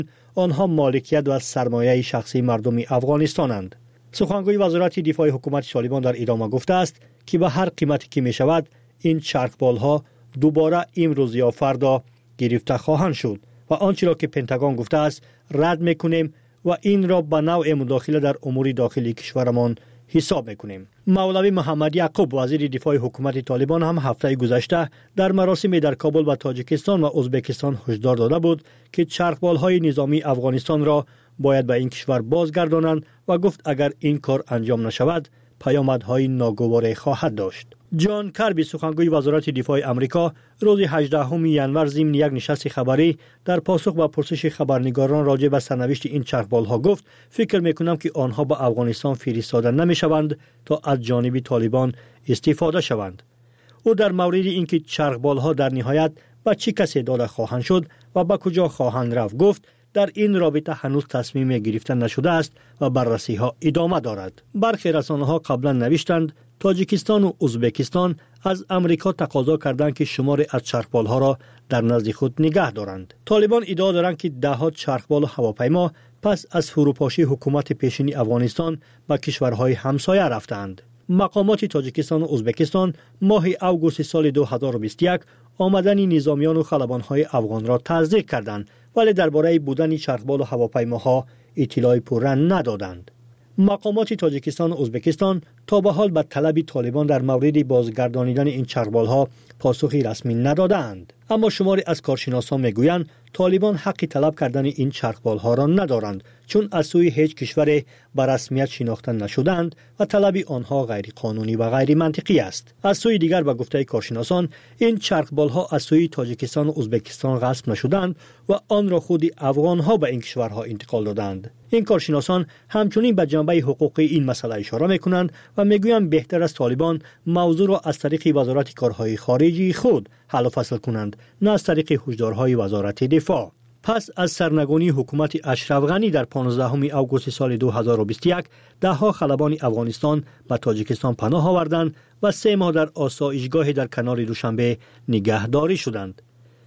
آنها مالکیت و سرمایه شخصی مردم افغانستانند. سخنگوی وزارت دفاع حکومت طالبان در ادامه گفته است که به هر قیمتی که می شود این چرخبال‌ها دوباره امروز یا فردا گرفته خواهند شد و آنچه را که پنتاگون گفته است رد میکنیم و این را به نوع مداخله در امور داخلی کشورمان حساب میکنیم. مولوی محمد یعقوب وزیر دفاع حکومت طالبان هم هفته گذشته در مراسمی در کابل و تاجیکستان و ازبکستان هشدار داده بود که چرخبال‌های نظامی افغانستان را باید به این کشور بازگردانند و گفت اگر این کار انجام نشود پیامدهای ناگواری خواهد داشت. جان کربی سخنگوی وزارت دفاع آمریکا روز 18 ژانویه ضمن یک نشست خبری در پاسخ به پرسش خبرنگاران راجع به سرنوشت این چرخبال‌ها گفت فکر می‌کنم که آنها به افغانستان فرستاده نمی‌شوند تا از جانب طالبان استفاده شوند. او در مورد اینکه چرخبال‌ها در نهایت به چه کسی داده خواهند شد و به کجا خواهند رفت گفت در این رابطه هنوز تصمیم گرفته نشده است و بررسی‌ها ادامه دارد. برخی رسانه‌ها قبلا نوشتند تاجیکستان و ازبکستان از امریکا تقاضا کردند که شمار از چرخبال‌ها را در نزد خود نگه دارند. طالبان ادعا دارند که ده‌ها چرخبال و هواپیما پس از فروپاشی حکومت پیشین افغانستان به کشورهای همسایه رفتند. مقامات تاجیکستان و ازبکستان ماه اوگوست سال 2021 آمدن نظامیان و خلبان‌های افغان را تصدیق کردند ولی درباره بودن چرخبال و هواپیماها اطلاع پررنگ ندادند. مقامات تاجیکستان و ازبکستان تا به حال به طلب طالبان در مورد بازگردانیدن این چرخبال‌ها پاسخی رسمی ندادند. اما شماری از کارشناسان میگویند طالبان حق طلب کردن این چرخبال‌ها را ندارند چون از سوی هیچ کشور به رسمیت شناخته نشدند و طلب آنها غیر قانونی و غیر منطقی است. از سوی دیگر به گفته کارشناسان این چرخبال‌ها از سوی تاجیکستان و ازبکستان غصب نشدند و آن را خود افغان‌ها به این کشورها انتقال دادند. این کارشناسان همچنین به جنبه حقوقی این مسئله اشاره می‌کنند و میگویند بهتر است طالبان موضوع را از طریق وزارت کارهای خارجی خود حل و فصل کنند نه از طریق هشدارهای وزارت دفاع. پس از سرنگونی حکومت اشرف غنی در 15 اوگوست سال 2021 ده‌ها خلبان افغانستان به تاجیکستان پناه آوردند و 3 ماه در آسایشگاه در کنار دوشنبه نگهداری شدند.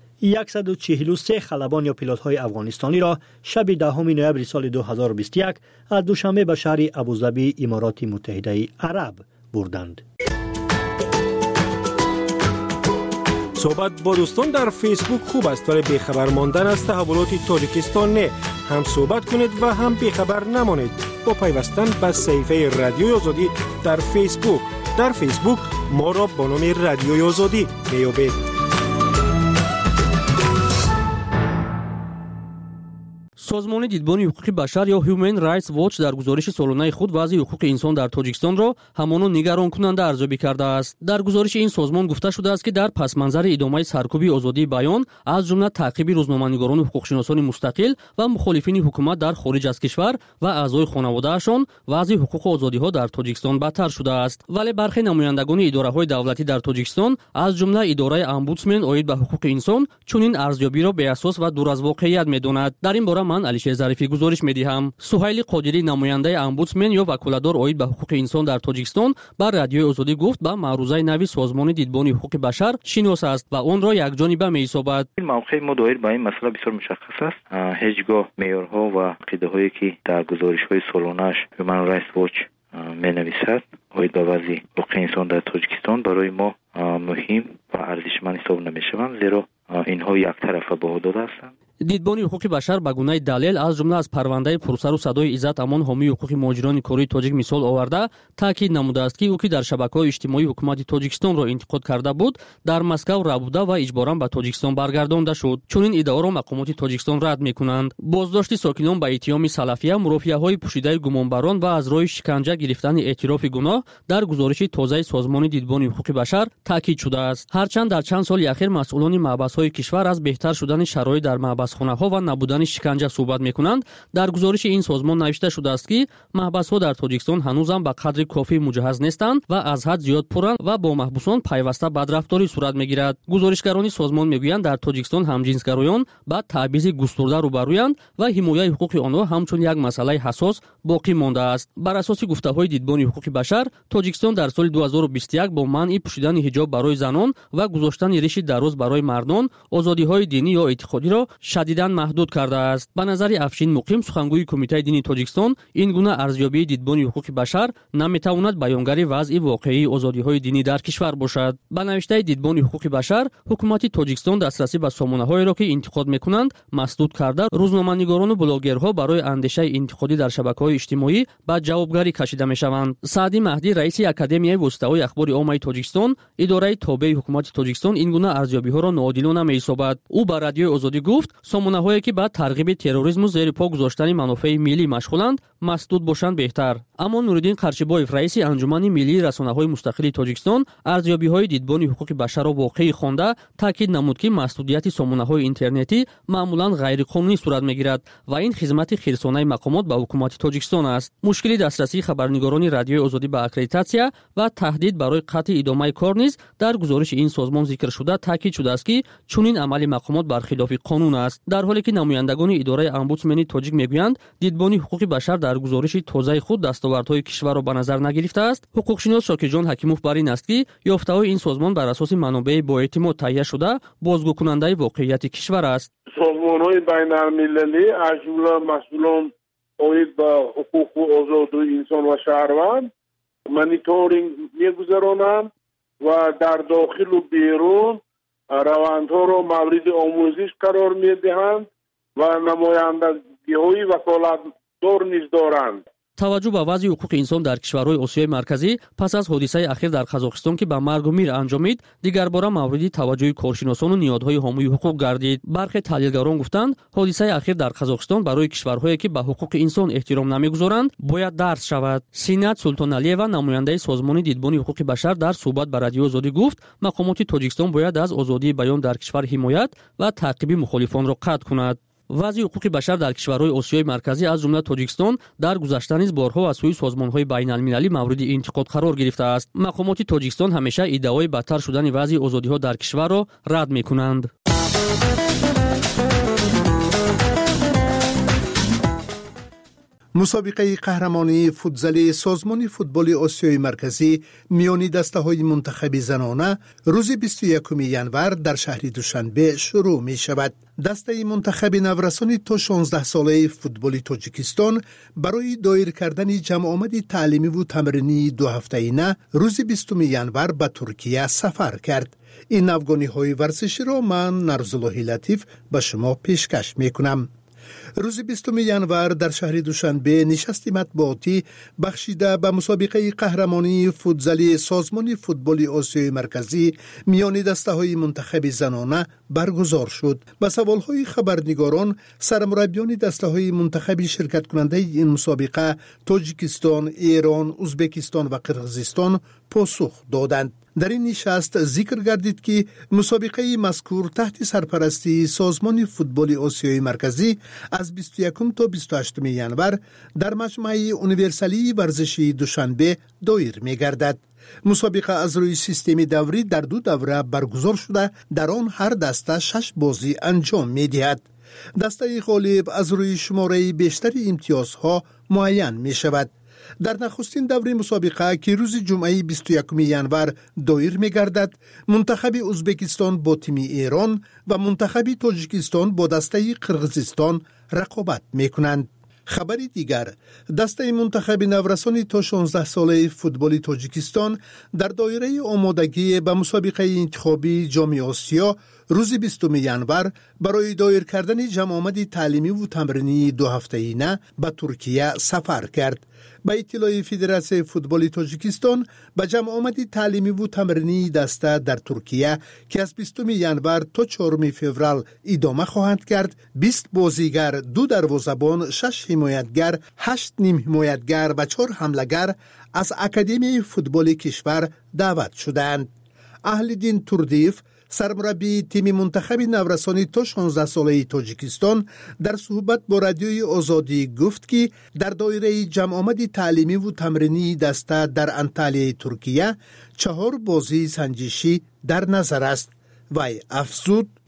143 خلبان یا پیلوت‌های افغانستانی را شب 10 نوامبر سال 2021 از دوشنبه به شهر ابوظبی امارات متحده عرب بردند. صحبت با دوستان در فیسبوک خوب است ولی بیخبر ماندن از تحولات تاجیکستان نه. هم صحبت کنید و هم بیخبر نمانید با پیوستن به صفحه رادیوی آزادی در فیسبوک. در فیسبوک ما را با نام رادیوی آزادی میابید. سازمان دیدبانی حقوق بشر یا Human Rights Watch در گزارش سالانه خود وضع حقوق انسان در تاجیکستان را همانا نگران کننده ارزیابی کرده است. در گزارش این سازمان گفته شده است که در پس منظر ادامه سرکوبی آزادی بیان از جمله تعقیب روزنامه‌نگاران و حقوقشناسان مستقل و مخالفین حکومت در خارج از کشور و اعضای خانواده‌شان وضع حقوق و آزادی‌ها در تاجیکستان بدتر شده است. ولی برخی نمایندگان اداره‌های دولتی در تاجیکستان از جمله اداره امبودسمن عاید به حقوق انسان چنین ارزیابی را به اساس و دور از واقعیت می‌داند. در این باره من علیشه ظریفی گزارش می‌دهم. سهیل قادری نماینده امبودسمن یا وکالتدار عاید به حقوق انسان در تاجیکستان بر رادیوی آزادی گفت به معروضه نوی سازمان دیدبانی حقوق بشر شناس است و آن را یکجانبه می‌حسابد. موقع ما دایر با این مسئله بسیار مشخص است. هیچگاه معیارها و عقیده‌هایی که در گزارش‌های سالانه‌اش Human Rights Watch می‌نویسد عاید به وضع حقوق انسان در تاجیکستان برای ما مهم و ارزشمند حساب نمی‌شوند زیرا اینها یک طرفه بها داده هستند. دیدبانی حقوق بشر به گونه دلیل از جمله از پرونده پرسر و صدای عزت امان حامی حقوق مهاجران کره تاجیک مثال آورده تاکید نموده است که او که در شبکه‌های اجتماعی حکومت تاجیکستان را انتقاد کرده بود در مسکو ربوده و اجباراً به تاجیکستان برگردانده شد. چون این ادعا را مقامات تاجیکستان رد می‌کنند. بازداشت ساکنان به اتهام سلفیه، مرافعه‌های پوشیده گمانبران و از راه شکنجه گرفتن اعتراف گناه در گزارش تازه سازمان دیدبانی حقوق بشر تاکید شده است. هرچند در چند سال اخیر مسئولان محبس‌های کشور از بهتر شدن شرایط در محبسخانه‌ها و نبودن شکنجه صحبت می‌کنند، در گزارش این سازمان نوشته شده است که محبس‌ها در تاجیکستان هنوز هم به قدر کافی مجهز نیستند و از حد زیاد پرند و با محبوسان پیوسته بدرفتاری صورت می‌گیرد. گزارشگران سازمان می‌گویند در تاجیکستان همجنسگرایان با تبعیض گسترده روبرویند و حمایت حقوق آنها همچون یک مسئله حساس باقی مانده است. بر اساس گفته‌های دیدبانی حقوق بشر، تاجیکستان در سال 2021 با منع پوشیدن حجاب برای زنان و گذاشتن ریش دراز برای مردان، آزادی‌های دینی یا اعتقادی را шадидан маҳдуд кардааст. ба назари Афшин Муқим, сухангӯи Кумитаи дини Тоҷикистон, ин гуна арзёбии дидбони ҳуқуқи башар наметавонад баёнгари вазъи воқеии озодиҳои динӣ дар кишвар бошад. Ба навиштаи дидбони ҳуқуқи башар, ҳукумати Тоҷикистон дастрасӣ ба сомонаҳоеро ки интиқод мекунанд масдуд карда, рӯзноманигорону блогерҳо барои андешаи интиқодӣ дар шабакаҳои иҷтимоӣ ба ҷавобгарӣ кашида мешаванд. Саъди Маҳдӣ, раиси Академияи воситаҳои ахбори оммаи Тоҷикистон, идораи тобеи ҳукумати Тоҷикистон, ин гуна арзёбиҳоро ноодилона меҳисобад. ӯ ба Радиои Озодӣ гуфт, сомонаҳое ки ба тарғиби терроризму зери по гузоштани манофеи миллӣ машғуланд, масдуд бошанд беҳтар. Аммо Нуриддин Қарчибоев, раиси Анҷумани миллии расонаҳои мустақили Тоҷикистон, арзёбиҳои дидбони ҳуқуқи башарро воқеӣ хонда, таъкид намуд, ки маҳдудияти сомонаҳои интернетӣ маъмулан ғайриқонунӣ сурат мегирад ва ин хизмати хирсонаи мақомот ба ҳукумати Тоҷикистон аст. Мушкили дастрасии хабарнигорони Радиои Озодӣ ба аккредитатсия ва таҳдид барои қатъи идомаи кор низ дар гузориши ин созмон зикр шуда таъкид шудааст, ки чунин амали мақомот бар хилофи қонун аст. дар ҳоле ки намояндагони идораи омбудсмени тоҷик мегӯянд, дидбони ҳуқуқи башар дар гузориши тозаи худ дастовардҳои кишварро ба назар нагирифтааст. ҳуқуқшинос Шокирҷон Ҳакимов бар ин аст, ки ёфтаҳои ин созмон бар асоси манобеи боэътимод таҳия шуда бозгӯкунандаи воқеияти кишвар аст. созмонҳои байналмилалӣ аз ҷумла масъулон оид ба ҳуқуқу озодии инсон ва шаҳрванд мониторинг мегузаронанд ва дар дохилу берун равандҳоро мавриди омӯзиш қарор медиҳанд ва намояндагиҳои ваколатдор низ доранд. таваҷҷӯҳ ба вазъи ҳуқуқи инсон дар кишварҳои Осиёи марказӣ пас аз ҳодисаи ахир дар Қазоқистон, ки ба маргу мир анҷомид, дигарбора мавриди таваҷҷӯҳи коршиносону ниҳодҳои ҳомии ҳуқуқ гардид. бархе таҳлилгарон гуфтанд, ҳодисаи ахир дар Қазоқистон барои кишварҳое ки ба ҳуқуқи инсон эҳтиром намегузоранд, бояд дарс шавад. Синат Султоналиева, намояндаи созмони дидбони ҳуқуқи башар, дар суҳбат ба Радиои Озодӣ гуфт, мақомоти Тоҷикистон бояд аз озодии баён дар кишвар ҳимоят ва таъқиби мухолифонро қатъ кунад. вазъи ҳуқуқи башар дар кишварҳои Осиёи марказӣ аз ҷумла Тоҷикистон дар гузашта низ борҳо аз сӯи созмонҳои байналмилалӣ мавриди интиқод қарор гирифтааст. мақомоти Тоҷикистон ҳамеша иддаои бадтар шудани вазъи озодиҳо дар кишварро рад мекунанд. مسابقه قهرمانی فوتزالی سازمان فوتبال آسیای مرکزی میانی دسته‌های منتخب زنانه روز 21 ژانویه در شهر دوشنبه شروع می شود. دسته منتخب نورسان تا 16 ساله فوتبال تاجیکستان برای دایر کردن جمع آمد تعلیمی و تمرینی 2 هفته‌ینه روز 20 ژانویه به ترکیه سفر کرد. این افغانی‌های ورزشی را من نرزالله لطیف به شما پیشکش می‌کنم. روز 20 ژانویه در شهر دوشنبه نشست مطبوعاتی بخشیده به مسابقه قهرمانی فوتزالی سازمان فوتبال آسیای مرکزی میان دسته‌های منتخب زنانه برگزار شد. با سوال‌های خبرنگاران سرمربیان دسته‌های منتخب شرکت کننده این مسابقه تاجیکستان، ایران، ازبکستان و قرقیزستان پاسخ دادند. در این نشست ذکر گردید که مسابقه مذکور تحت سرپرستی سازمان فوتبال آسیای مرکزی از 21 تا 28 ژانویه در مجمع یونیورسالی ورزشی دوشنبه دایر می‌گردد. مسابقه از روی سیستم دوری در 2 دوره برگزار شده، در آن هر دسته 6 بازی انجام می‌دهد. دسته غالب از روی شماره بیشتر امتیازها معین می‌شود. در نخستین دوره مسابقه که روز جمعه 21 ژانویه دایر می‌گردد، منتخب ازبکستان با تیم ایران و منتخب تاجیکستان با دسته قرقیزستان رقابت می‌کنند. خبر دیگر، دسته منتخب نورسان تا 16 ساله فوتبال تاجیکستان در دایره آمادگی به مسابقه انتخابی جام آسیا روز 20 ژانویه برای دایر کردن جمع آمد تعلیمی و تمرینی 2 هفته‌ینه به ترکیه سفر کرد. به اطلاع فدراسیون فوتبال تاجیکستان، به جمع آمد تعلیمی و تمرینی دسته در ترکیه که از 20 ژانویه تا 4 فوریه ادامه خواهند کرد، 20 بازیگر، 2 دروازه‌بان، 6 حمایتگر، 8 نیم حمایتگر و 4 حمله‌گر از اکادمی فوتبال کشور دعوت شدند. اهل‌دین توردیف، سرمربی تیم منتخب نورسان تا 16 ساله تاجیکستان، در صحبت با رادیوی آزادی گفت که در دایره جمع آمد تعلیمی و تمرینی دسته در انطالیه ترکیه 4 بازی سنجشی در نظر است. وی افزود: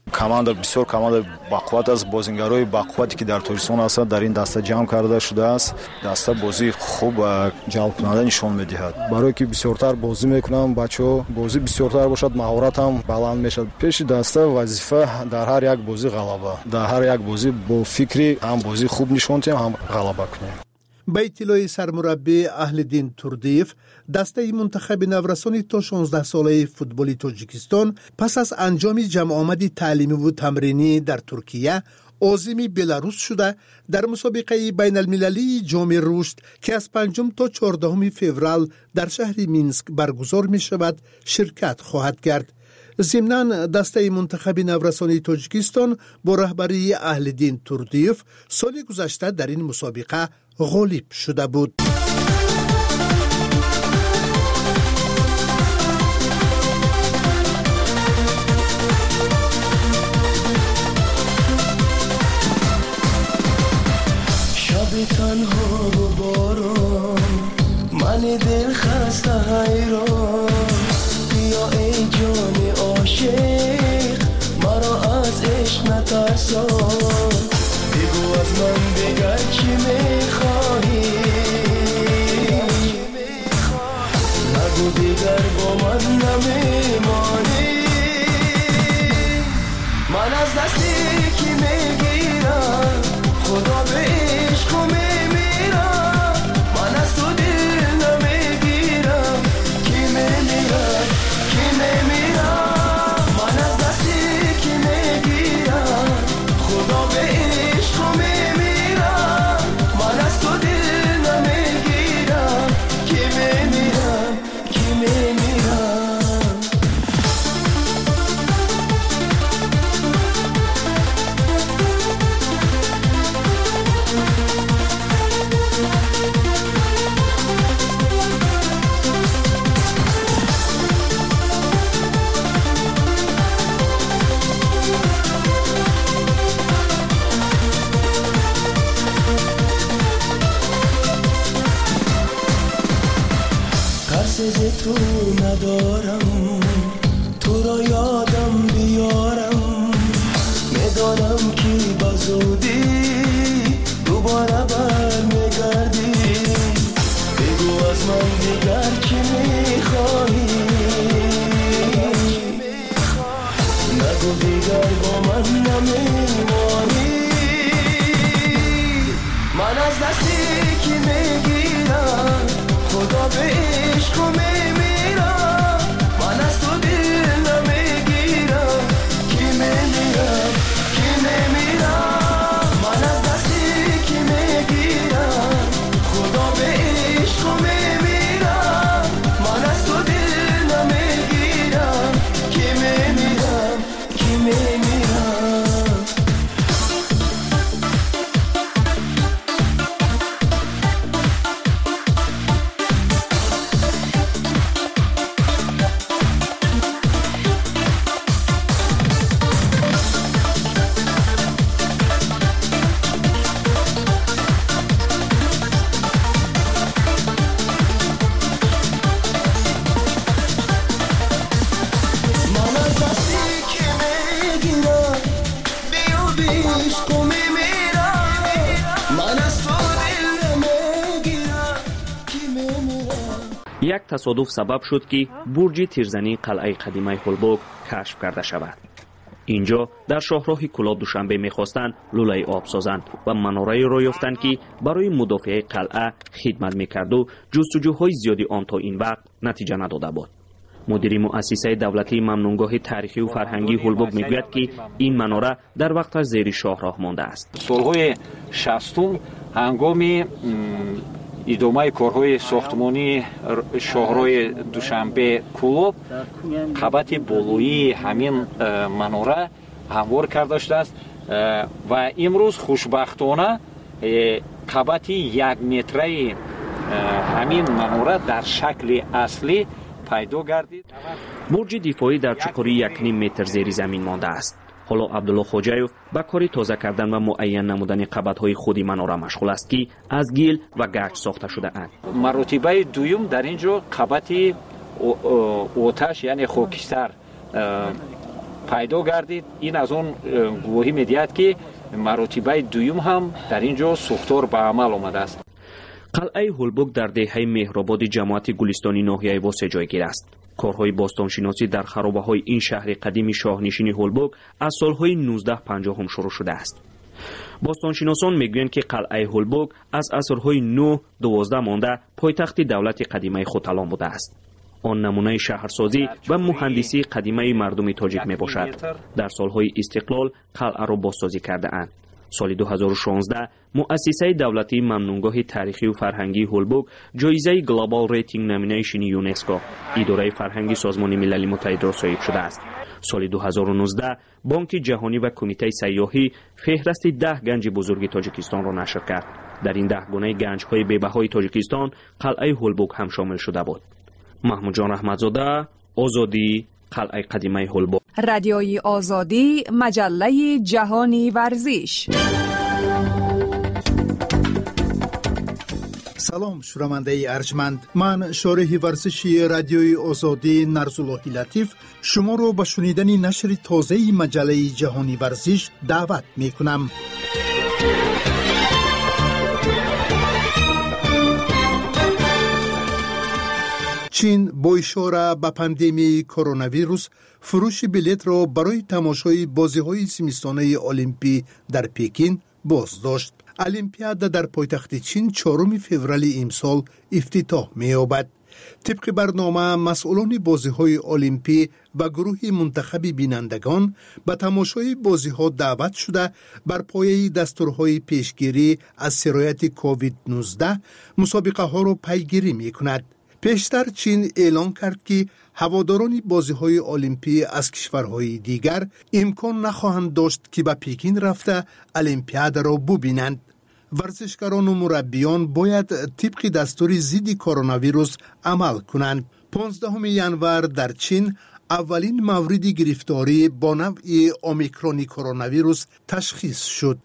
команда бисёр команда бақувват аст. бозингарои бақуввате ки дар Тоҷикистон ҳастанд дар ин даста ҷамъ карда шудааст. даста бозии хуб ҷалбкунанда нишон медиҳад. барое ки бисёртар бозӣ мекунанд бачаҳо, бозӣ бисёртар бошад, маҳорат ҳам баланд мешавад. пеши даста вазифа дар ҳар як бозӣ ғалаба. дар ҳар як бозӣ бо фикри ҳам бозӣ хуб нишон диҳем, ҳам ғалаба кунем. ба иттилои сармураббӣ Аҳлиддин Турдиев, дастаи мунтахаби наврасони то 16 солаи футболи Тоҷикистон пас аз анҷоми ҷамъомади таълимиву тамринӣ дар Туркия озими Беларус шуда дар мусобиқаи байналмилалии ҷоми рушд ки аз 5 то 14 феврал дар шаҳри Минск баргузор мешавад ширкат хоҳад кард. зимнан дастаи мунтахаби наврасони Тоҷикистон бо раҳбарии Аҳлиддин Турдиев соли гузашта дар ин мусобиқа ғолиб шуда буд. شب تنها و باران من دل خسته حیران بیا ای جان عاشق مرا از عشق نترسان بگو از من دیگر چی میخواهی نگو دیگر با من نمیمانی من از دستی کی میگیرم خدا به عشق میمیرم من از تو دل نمیگیرم کی میمیرم کی میمیرم من از دستی کی میگیرم خدا به عشق میمیرم من از تو دل نمیگیرم کی میمیرم کی میمیرم ترس تو ندارم تو را یادم بیارم میدانم که بزودی دوباره برمیگردی بگو از من دیگر چی میخواهی نگو دیگر با من نمیمانی من از دستی کی میگیرم خدا به عشق میمیرم من از تو دل نمیگیرم کی میمیرم کی میمیرم من از دستی کی میگیرم خدا به عشق میمیرم من از تو دل نمیگیرم کی میمیرم کی میمیرم یک تصادف سبب شد که برج تیرزنی قلعه قدیمه هولبوگ کشف کرده شود. اینجا در شاهراه کلاه دوشنبه می‌خواستند لوله آب سازند و مناره‌ای را یافتند که برای مدافعه قلعه خدمت می‌کرد و جستجوهای زیادی آن تا این وقت نتیجه نداده بود. مدیر مؤسسه دولتی ممنونگاه تاریخی و فرهنگی هولبوگ میگوید که این مناره در وقتش زیر شاهراه مانده است. سالهای 60 هنگام ادامه کارهای ساختمانی شاهراه دوشنبه کلاه قبط بالایی همین مناره هموار کرده شده است و امروز خوشبختانه قبط 1 متره همین مناره در شکل اصلی پیدا گردید. برج دفاعی در چقری 1.5 متر زیر زمین مانده است. حالا عبدالله خوجایف با کاری تازه کردن و معین نمودن قبط‌های خودی مناره مشغول است که از گل و گچ ساخته شده اند. مرتبه دوم در اینجا قبط آتش یعنی خاکستر пайдо гардид. ин аз он гувоҳӣ медиҳад ки маротибаи дуюм ҳам дар ин ҷо сӯхтор ба амал омадааст. қалъаи ҳулбук дар деҳаи меҳрободи ҷамоати гулистони ноҳияи восе ҷойгир аст. корҳои бостоншиносӣ дар харобаҳои ин шаҳри қадими шоҳнишини ҳулбук аз солҳои 1950 шурӯъ шудааст. бостоншиносон мегӯянд ки қалъаи ҳулбук аз асрҳои 9-12 монда пойтахти давлати қадимаи хуталон будааст. он намунаи шаҳрсозӣ ва муҳандисии қадимаи мардуми тоҷик мебошад. дар солҳои истиқлол қалъаро бозсозӣ кардаанд. соли 2016 муассисаи давлатии мамнунгоҳи таърихию фарҳангии ҳулбук ҷоизаи Global Rating Nomination ЮНЕСКО идораи фарҳанги созмони милали муттаҳидро соҳиб шудааст. соли 2019 бонки ҷаҳонӣ ва кумитаи сайёҳӣ феҳрасти 10 ганҷи бузурги тоҷикистонро нашр кард. дар ин 10 гунаи ганҷҳои бебаҳои тоҷикистон қалъаи ҳулбук ҳам шомил шуда буд. маҳмудҷон раҳматзода, озодӣ, қалъаи қадимаи ҳулбук. радиои озодӣ, маҷаллаи ҷаҳони варзиш. салом шунавандаи арҷманд, ман шориҳи варзиши радиои озодӣ Нарзуллоҳи Латиф шуморо ба шунидани нашри тозаи маҷаллаи ҷаҳони варзиш даъват мекунам. чин бо ишора ба пандемияи коронавирус фурӯши билетро барои тамошои бозиҳои зимистонаи олимпӣ дар Пекин боздошт. олимпиада дар пойтахти чин 4 феврали имсол ифтитоҳ меёбад. тибқи барнома масъулони бозиҳои олимпӣ ва гурӯҳи мунтахаби бинандагон ба тамошои бозиҳо даъват шуда бар пояи дастурҳои пешгирӣ аз сирояти COVID-19 мусобиқаҳоро пайгирӣ мекунад. пештар чин эълон кард ки ҳаводорони бозиҳои олимпӣ аз кишварҳои дигар имкон нахоҳанд дошт ки ба Пекин рафта олимпиадаро бубинанд. варзишгарону мураббиён бояд тибқи дастури зидди коронавирус амал кунанд. 15 январ дар чин аввалин мавриди гирифторӣ бо навъи омикрони коронавирус ташхис шуд.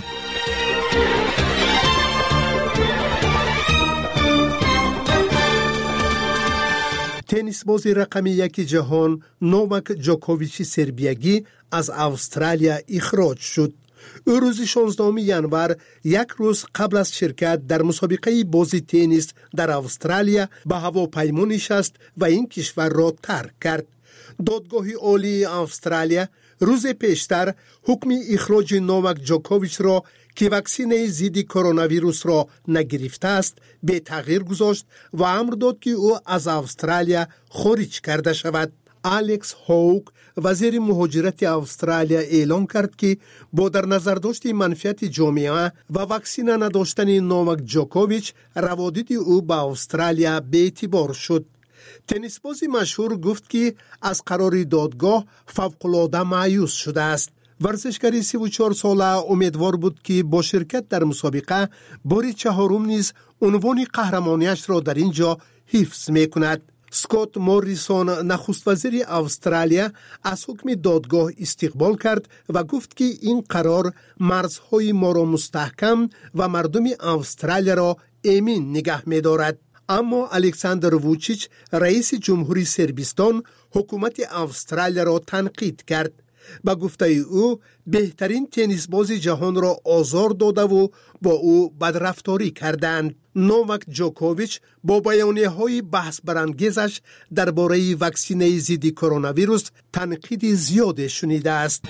теннисбози рақами 1 ҷаҳон Новак Ҷоковичи сербиягӣ аз Австралия ихроҷ шуд. ӯ рӯзи 16 январ, як рӯз қабл аз ширкат дар мусобиқаи бози теннис дар Австралия ба ҳавопаймо нишаст ва ин кишварро тарк кард. додгоҳи олии Австралия рӯзе пештар ҳукми ихроҷи Новак Ҷоковичро ки ваксинаи зидди коронавирусро нагирифтааст бетағйир гузошт ва амр дод ки ӯ аз Австралия хориҷ карда шавад. Алекс Хоук, вазири муҳоҷирати Австралия, эълон кард ки бо дар назардошти манфиати ҷомеа ва ваксина надоштани Новак Ҷокович раводиди ӯ ба Австралия беэътибор шуд. теннисбози машҳур гуфт ки аз қарори додгоҳ фавқулода маъюс шудааст. варзишгари 34 сола умедвор буд ки бо ширкат дар мусобиқа бори чаҳорум низ унвони қаҳрамониашро дар ин ҷо ҳифз мекунад. Скотт Моррисон, нахуствазири Австралия, аз ҳукми додгоҳ истиқбол кард ва гуфт ки ин қарор марзҳои моро мустаҳкам ва мардуми Австралияро эмин нигаҳ медорад. аммо Александр Вучич, раиси ҷумҳури Сербистон, ҳукумати Австралияро танқид кард. ба гуфтаи ӯ беҳтарин теннисбози ҷаҳонро озор додаву бо ӯ бадрафторӣ карданд. Новак Ҷокович бо баёнияҳои баҳсбарангезаш дар бораи ваксинаи зидди коронавирус танқиди зиёде шунидааст.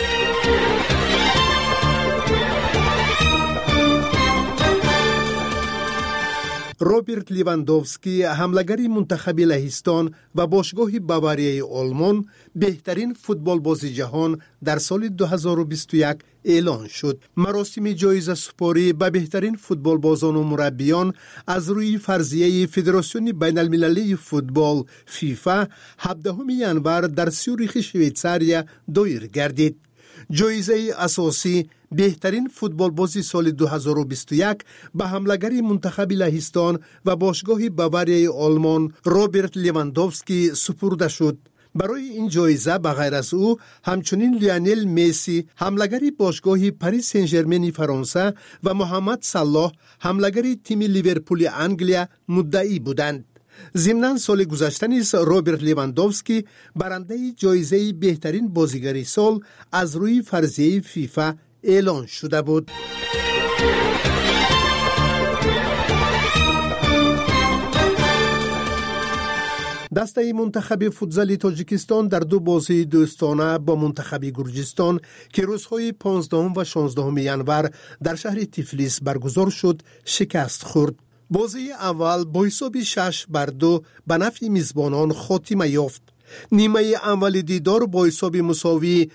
роберт Левандовский, ҳамлагари мунтахаби Лаҳистон ва бошгоҳи Баварияи Олмон, беҳтарин футболбози ҷаҳон дар соли 2021 эълон шуд. маросими ҷоизасупорӣ ба беҳтарин футболбозону мураббиён аз рӯи фарзияи Федерасиони байналмилалии футбол ФИФА 17 январ дар Сюрихи Швейтсария доир гардид. ҷоизаи асосӣ беҳтарин футболбози соли 2021 ба ҳамлагари мунтахаби Лаҳистон ва бошгоҳи Баварияи Олмон Роберт Левандовский супурда шуд. барои ин ҷоиза ба ғайр аз ӯ ҳамчунин Лионел Месси, ҳамлагари бошгоҳи Пари Сен-Жермени Фаронса ва Муҳаммад Саллоҳ, ҳамлагари тими Ливерпули Англия муддаӣ буданд. ضمناً سال گذشته نیز روبرت لیواندوفسکی برنده جایزه بهترین بازیگر سال از روی فرضیه فیفا اعلان شده بود. دسته منتخب فوتزال تاجیکستان در دو بازی دوستانه با منتخب گرجستان که روزهای 15 و 16 ژانویه در شهر تیفلیس برگزار شد شکست خورد. بازی اول با حساب 6-2 به نفع میزبانان خاتمه یافت. نیمه اول دیدار با حساب مساوی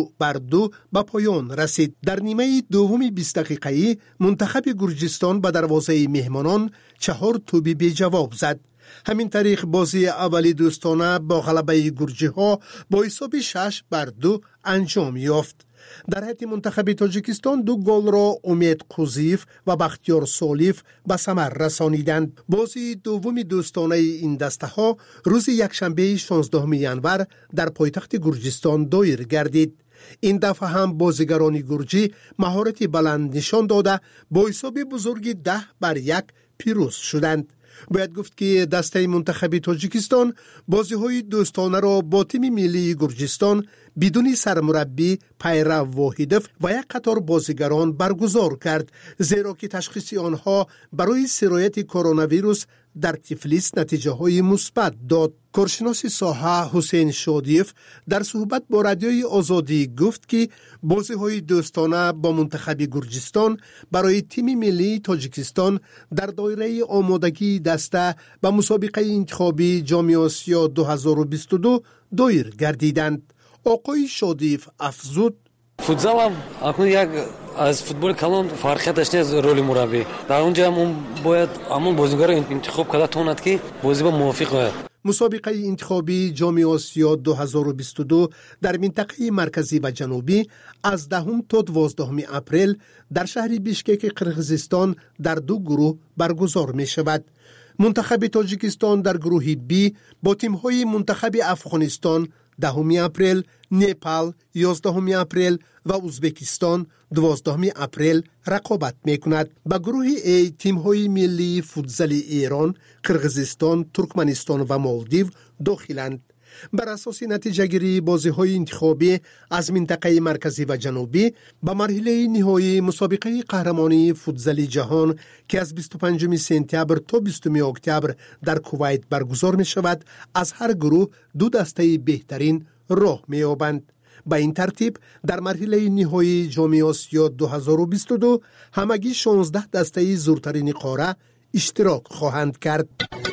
2-2 به پایان رسید. در نیمه دوم 20 دقیقه‌ای منتخب گرجستان به دروازه مهمانان 4 توپ بی جواب زد. همین طریق بازی اولی دوستانه با غلبه گرجی ها با حساب 6-2 انجام یافت. در حیط منتخب تاجیکستان 2 گل را امید قوزیف و بختیار سولیف به ثمر رسانیدند. بازی دوم دوستانه این دسته ها روز یکشنبه 16 ژانویه در پایتخت گرجستان دایر گردید. این دفعه هم بازیگران گرجی مهارت بلند نشان داده با حساب بزرگ 10-1 پیروز شدند. باید گفت که دسته منتخب تاجیکستان بازی‌های دوستانه را با تیم ملی گرجستان بدون سرمربی پیرو واحدف و یک قطار بازیگران برگزار کرد، زیرا که تشخیص آنها برای سرایت کرونا ویروس در تیفلیس نتیجه های مثبت داد. کارشناس ساحه حسین شادیف در صحبت با رادیوی آزادی گفت که بازی های دوستانه با منتخب گرجستان برای تیم ملی تاجیکستان در دایره آمادگی دسته به مسابقه انتخابی جام آسیا 2022 دایر گردیدند. آقای شادیف افزود: فوتزال هم اکنون یک از فوتبال کلان فرقیتش نیست رولی مربی. در اونجا هم باید همون بازیگر رو انتخاب کرده تواند که بازی با موافق باید. مسابقه انتخابی جام آسیا 2022 در منطقه مرکزی و جنوبی از 10 تا 12 اپریل در شهر بیشکک قرقیزستان در 2 گروه برگزار می شود. منتخب تاجیکستان در گروه بی با تیم‌های منتخب افغانستان 10 اپریل، نپال 11 اپریل و ازبکستان 12 اپریل رقابت میکند. به گروه ای تیم‌های ملی فوتزال ایران، قرقیزستان، ترکمنستان و مالدیو داخلند. بر اساس نتیجه گیری بازی‌های انتخابی از منطقه مرکزی و جنوبی به مرحله نهایی مسابقه قهرمانی فوتزال جهان که از 25 سپتامبر تا 20 اکتبر در کویت برگزار می شود، از هر گروه 2 دسته بهترین راه می یابند. به این ترتیب در مرحله نهایی جام آسیا 2022 همگی 16 دسته زورترین قاره اشتراک خواهند کرد.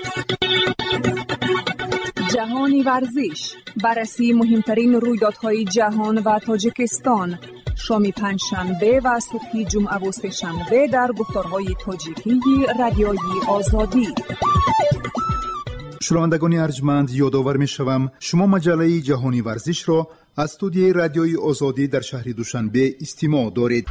جهانی ورزش، بررسی مهمترین رویدادهای جهان و تاجیکستان، شام پنجشنبه و صبح جمعه و سه‌شنبه در گفتارهای تاجیکی رادیوی آزادی. شنوندگان ارجمند، یادآور می‌شوم شما مجله جهانی ورزش را از استودیوی رادیوی آزادی در شهر دوشنبه استماع دارید.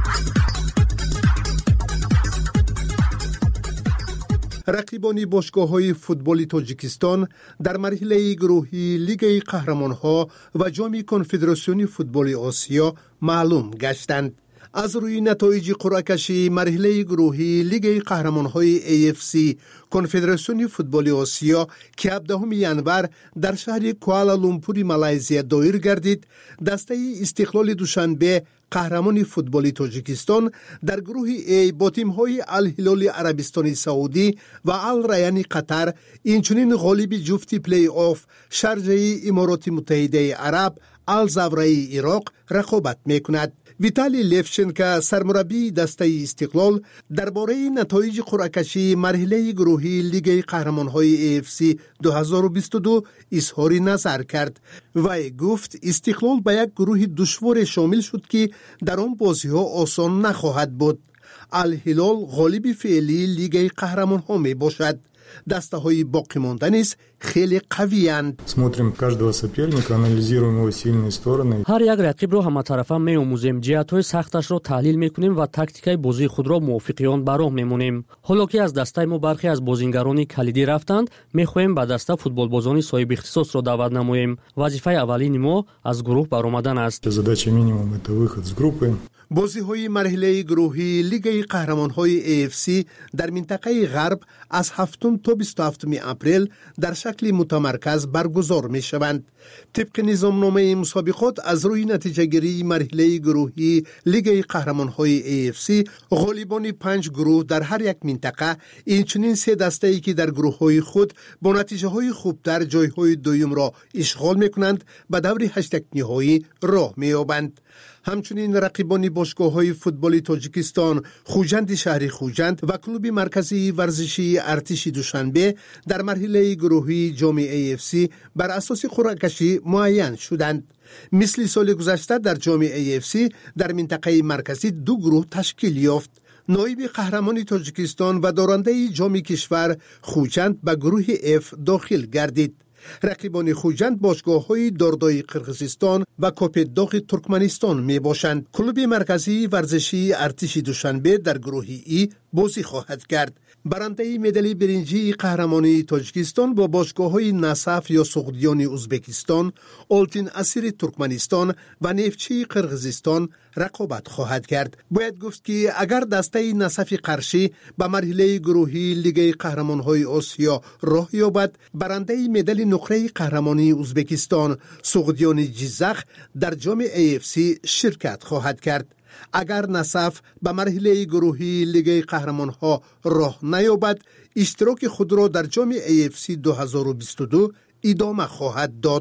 رقیبان باشگاه‌های فوتبال تاجیکستان در مرحله گروهی لیگ قهرمان‌ها و جام کنفدراسیون فوتبال آسیا معلوم گشتند. از روی نتایج قرعه کشی مرحله گروهی لیگ قهرمان‌های AFC کنفدراسیون فوتبال آسیا که 17 ژانویه در شهر کوالالامپور مالزی دایر گردید، دسته استقلال دوشنبه قهرمان فوتبال تاجیکستان در گروه A با تیم‌های الهلال عربستان سعودی و الریان قطر، اینچنین غالب جفت پلی آف شارجه امارات متحده عرب الزاویه عراق رقابت می‌کند. ویتالی لیفچنکا سرمربی دسته استقلال درباره نتایج قرعه کشی مرحله گروهی لیگ قهرمان‌های AFC 2022 اظهار نظر کرد و گفت استقلال به یک گروه دشوار شامل شد که در آن بازی‌ها آسان نخواهد بود. الهلال غالب فعلی لیگ قهرمان‌ها می باشد. دسته های باقی مانده نیز خیلی قوی‌اند. Смотрим каждого соперника, анализируем его сильные стороны. ҳар як рақибро ҳаматарафа меомӯзем, ҷиҳатҳои сахташро таҳлил мекунем ва тактикаи бозии худро мувофиқи он ба роҳ мемонем. ҳоло ки аз дастаи мо бархе аз бозингарони калидӣ рафтанд, мехоҳем ба даста футболбозони соҳиби ихтисосро даъват намоем. вазифаи аввалини мо аз гурӯҳ баромадан аст. Задача минимум это выход с группы. بازی‌های مرحله گروهی لیگ قهرمان‌های AFC در منطقه غرب از 7 تا 27 اپریل در شکل متمرکز برگزار می‌شوند. طبق نظامنامه مسابقات از روی نتیجه‌گیری مرحله گروهی لیگ قهرمان‌های AFC غالبان 5 گروه در هر یک منطقه، اینچنین 3 دسته‌ای که در گروه‌های خود با نتیجه‌های خوبتر جای‌های دوم را اشغال می‌کنند به دور 8 نهایی راه می‌یابند. همچنین رقیبان باشگاه‌های فوتبال تاجیکستان، خوجند شهر خوجند و کلوب مرکزی ورزشی ارتش دوشنبه در مرحله گروهی جام AFC بر اساس قرعه‌کشی معین شدند. مثل سال گذشته در جام AFC در منطقه مرکزی 2 گروه تشکیل یافت. نایب قهرمان تاجیکستان و دارنده جام کشور خوجند به گروه F داخل گردید. رقیبان خوجند باشگاه‌های داردای قرقیزستان و کوپداغ ترکمنستان می باشند. کلوب مرکزی ورزشی ارتش دوشنبه در گروه ای بازی خواهد کرد. برنده مدال برنجی قهرمانی تاجیکستان با باشگاه‌های نصف یا سغدیان ازبکستان، آلتین اسیر ترکمنستان و نفتچی قرقیزستان رقابت خواهد کرد. باید گفت که اگر دسته نصف قرشی به مرحله گروهی لیگ قهرمان‌های آسیا راه یابد، برنده مدال نقره قهرمانی ازبکستان سغدیان جیزخ در جام AFC شرکت خواهد کرد. اگر نصف به مرحله گروهی لیگ قهرمان‌ها راه نیابد، اشتراک خود را در جام AFC 2022 ادامه خواهد داد.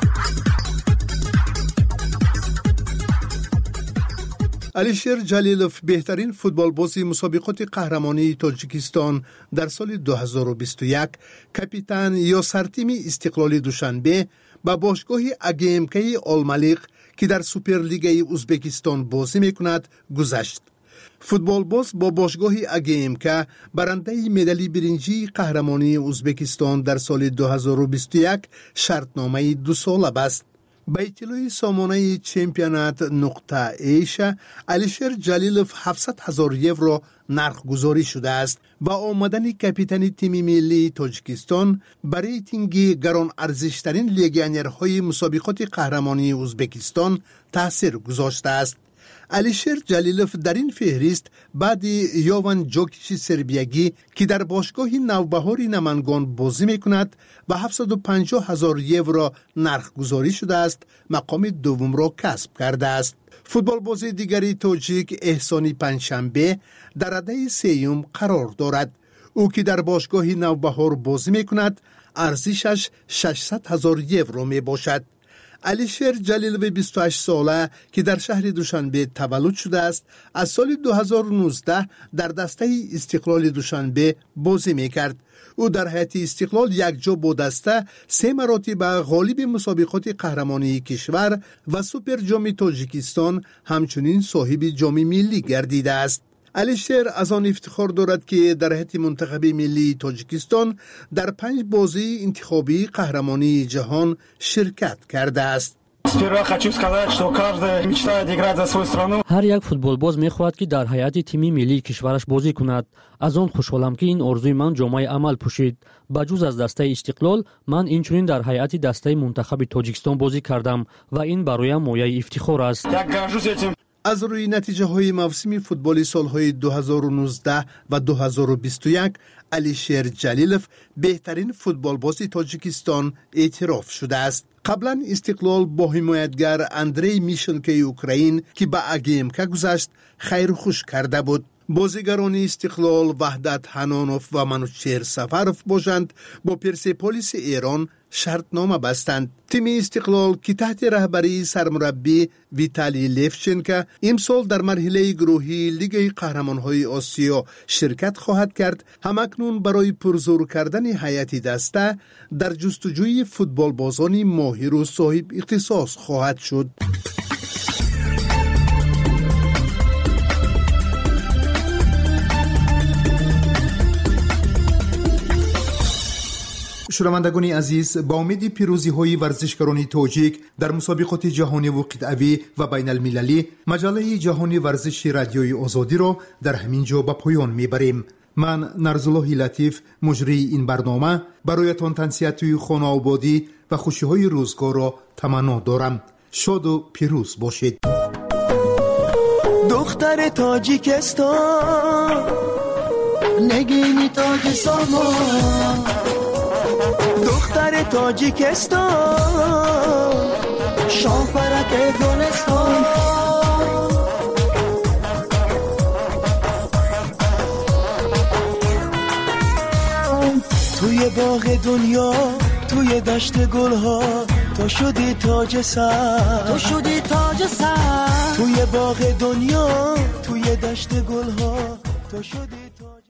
علیشیر جلیلوف بهترین فوتبالباز مسابقات قهرمانی تاجیکستان در سال 2021، کاپیتان یا سرتیم استقلال دوشنبه با باشگاه AGMK آلملیق که در سوپرلیگ ازبکستان بازی میکند گذشت. فوتبالباز با باشگاه AGMK برنده مدال برنجی قهرمانی ازبکستان در سال 2021 شرطنامه 2 ساله بست. با اطلاع سامانه چمپیونات نقطه ایش، علیشیر جلیلوف 700,000 یورو نرخ گذاری شده است و آمدن کاپیتان تیم ملی تاجیکستان برای ریتینگ گران ارزشترین لیگیونرهای مسابقات قهرمانی ازبکستان تاثیر گذاشته است. علیشیر جلیلوف در این فهرست بعد یوان جوکیچ سربیایی که در باشگاه نوبهار نمنگان بازی میکند و 750,000 یورو نرخ گذاری شده است، مقام دوم را کسب کرده است. فوتبالباز دیگری تاجیک احسانی پنجشنبه در رده سوم قرار دارد. او که در باشگاه نوبهار بازی میکند، ارزشش 600,000 یورو می باشد. علیشیر جلیلوف 28 ساله که در شهر دوشنبه تولد شده است، از سال 2019 در دسته استقلال دوشنبه بازی میکرد. او در هیئت استقلال یک جا با دسته 3 مراتب غالب مسابقات قهرمانی کشور و سوپر جام تاجیکستان، همچنین صاحب جام ملی گردیده است. علیشیر از آن افتخار دارد که در هیئت منتخب ملی تاجیکستان در 5 بازی انتخابی قهرمانی جهان شرکت کرده است. هر یک فوتبالباز می‌خواهد که در هیئت تیم ملی کشورش بازی کند. از آن خوشحالم که این آرزوی من جامعه عمل پوشید. بجز از دسته استقلال، من اینچنین در هیئت دسته منتخب تاجیکستان بازی کردم و این برایم مایه افتخار است. از روی نتیجه های موسمی فوتبال سالهای 2019 و 2021، علیشیر جلیلوف بهترین فوتبالباز تاجیکستان اعتراف شده است. قبلا استقلال با حمایتگر اندری میشنکی اوکراین که به AGMK گذشت خیر خوش کرده بود. بازیگران استقلال وحدت حنانوف و منوچهر سفروف باشند با پرسپولیس ایران شرطنامه بستند. تیم استقلال که تحت رهبری سرمربی ویتالی لیفچنکا امسال در مرحله گروهی لیگ قهرمان‌های آسیا شرکت خواهد کرد، همکنون برای پرزور کردن هیئت دسته در جستجوی فوتبالبازان ماهر و صاحب اختصاص خواهد شد. شنوندگان عزیز، با امید پیروزی های ورزشکاران تاجیک در مسابقات جهانی و قطعوی و بین المللی، مجله جهانی ورزش رادیوی آزادی را در همین جا به پایان میبریم. من نرزالله لطیف، مجری این برنامه، برایتان تنسیت خانه آبادی و خوشی های روزگار را تمنا دارم. شاد و پیروز باشید. دختر تاجیکستان نگینی تاج سامان، دختر تاجیکستان شاهپرک گلستان، توی باغ دنیا توی دشت گلها تو شدی تاج سر، تو شدی تاج سر، توی باغ دنیا توی دشت گلها تو شدی